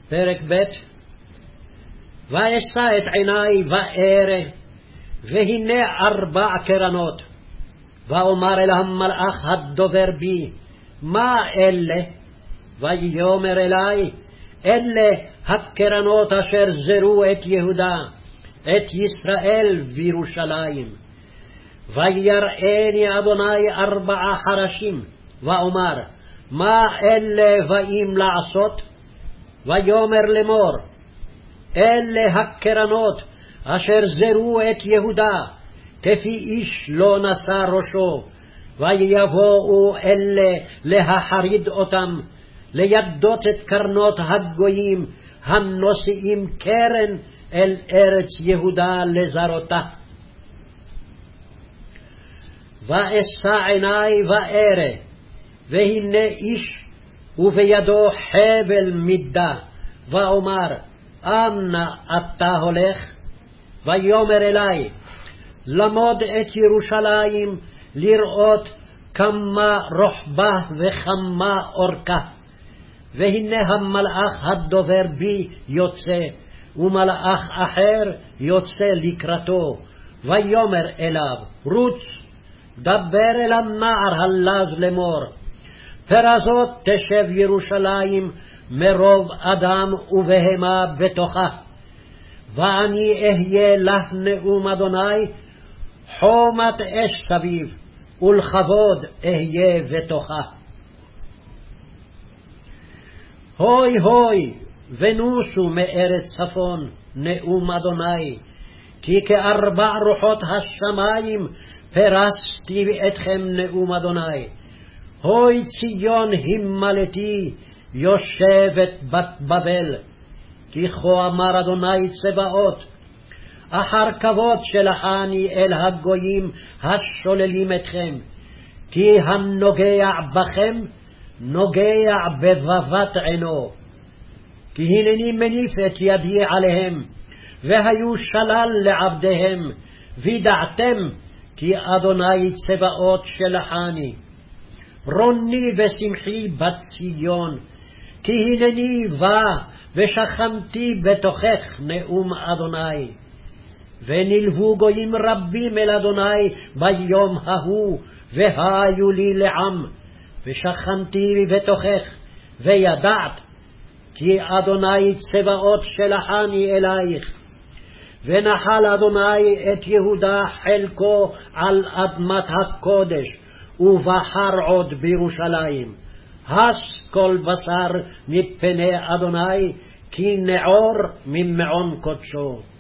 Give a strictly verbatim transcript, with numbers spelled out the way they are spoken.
פרק ב'. ואשא את עיני וארא, והנה ארבע קרנות. ואומר אל המלאך הדובר בי, מה אלה? ויאמר אלי, אלה הקרנות אשר זרו את יהודה, את ישראל וירושלים. ויראני אדוני ארבעה חרשים, ואומר, מה אלה באים לעשות? ויאמר לאמור, אלה הקרנות אשר זרו את יהודה, כפי איש לא נשא ראשו, ויבואו אלה להחריד אותם, לידות את קרנות הגויים הנושאים קרן אל ארץ יהודה לזרותה. ואשא עיני וארא, והנה איש ובידו חבל מידה, ואומר, אנה אתה הולך? ויאמר אלי, למוד את ירושלים, לראות כמה רוחבה וכמה אורכה. והנה המלאך הדובר בי יוצא, ומלאך אחר יוצא לקראתו, ויאמר אליו, רוץ, דבר אל הנער הלז לאמור, פרזות תשב ירושלים מרוב אדם ובהמה בתוכה, ואני אהיה לך נאום אדוני, חומת אש סביב, ולכבוד אהיה בתוכה. הוי הוי, ונוסו מארץ צפון, נאום אדוני, כי כארבע רוחות השמיים פרסתי אתכם, נאום אדוני. הוי ציון הימלתי, יושבת בת בבל, כי כה אמר אדוני צבאות, אחר כבוד שלחני אל הגויים השוללים אתכם, כי הנוגע בכם נוגע בבבת עינו. כי הנני מניף את ידי עליהם, והיו שלל לעבדיהם, וידעתם כי אדוני צבאות שלחני. רוני ושמחי בציון, כי הנני בא ושכנתי בתוכך, נאום אדוני. ונלוו גויים רבים אל אדוני ביום ההוא, והיו לי לעם, ושכנתי בתוכך, וידעת כי אדוני צבאות שלחני אלייך. ונחל אדוני את יהודה חלקו על אדמת הקודש, ובחר עוד בירושלים. הס כל בשר מפני אדוני, כי נעור ממעון קודשו.